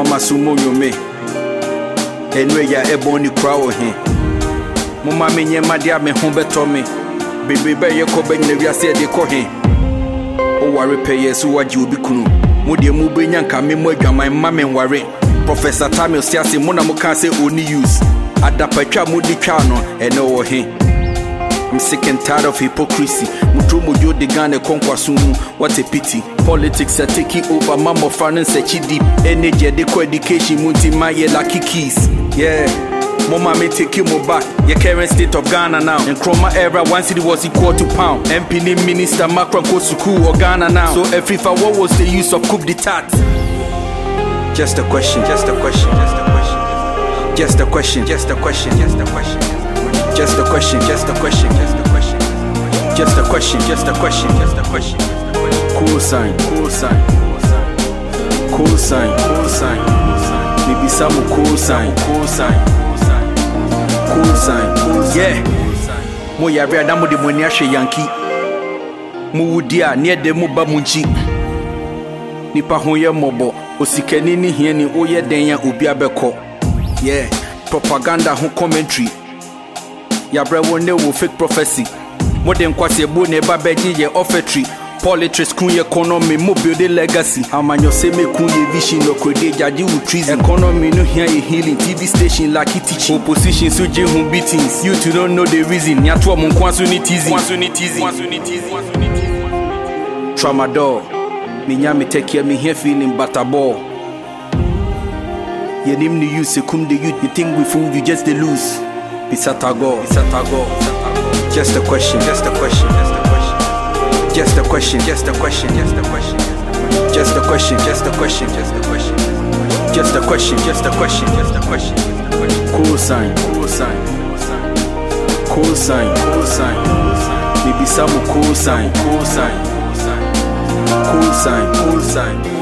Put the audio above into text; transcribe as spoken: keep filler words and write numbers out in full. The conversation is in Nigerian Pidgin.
mama sumonyo me. Enwe ya ebony crow he. Mama me nyema dia me ho beto me. Baby be ye ko be nyina wiase de ko he. O ware peye so waji obi kunu. Mo de mu be nyanka me mo adwaman ma me ware. Professor Tamil Siasi mo na mo kan say only use. Adapatwa mo di twa no ene wo he. I'm sick and tired of hypocrisy. Mutro mojo de Ghana konkwasumu. What a pity. Politics are taking over. Mama finance a deep. Energy de ko education munti maye lucky keys. Yeah. Mama me take you back. Your current state of Ghana now. In Chroma era, one city was equal to pound. M P Minister Macron goes to school or Ghana now. So every for what was the use of coup d'etat? Just a question, just a question, just a question. Just a question, just a question, just a question. Just a question, just a question, just a question. Just a question, just a question, just a question. Cool sign, cool sign. Cool sign, cool sign. Maybe some cool sign, cool sign. Cool sign, cool sign. Yeah. Mo ya rea na mo de moni ahwe Yankee. Mo wudi a ne de mo ba munchi. Nipa ho ye mobo. Osikani ni hia ni oye den ya obi abekọ. Yeah. Propaganda ho commentary. Ya bre won wo fake prophecy. Mo de nkwase bo ne ba beji ye offertory. Politics kun ye economy mo build a legacy. Amanyo se me kun ye vision no krede jaji with treason. Economy no here a healing. T V station like it teaching. Opposition so je hun beatings. You to don't know the reason. Nyatwa mo kwanso ni tizi. Kwanso ni tizi. Kwanso ni tizi. Tramadol. Me nya me take care me here feeling batterball. Ye nim ni use kum the youth. You think we fool you just the lose. Bisatago. Bisatago. Just a question. Just a question. Just a question. Just a question, just a question, just a question. Just a question, just a question, just a question. Just a question, just a question, just a question. Cool sign, cool sign. Cool sign, cool sign. Maybe some cool sign, cool sign. Cool sign, cool sign.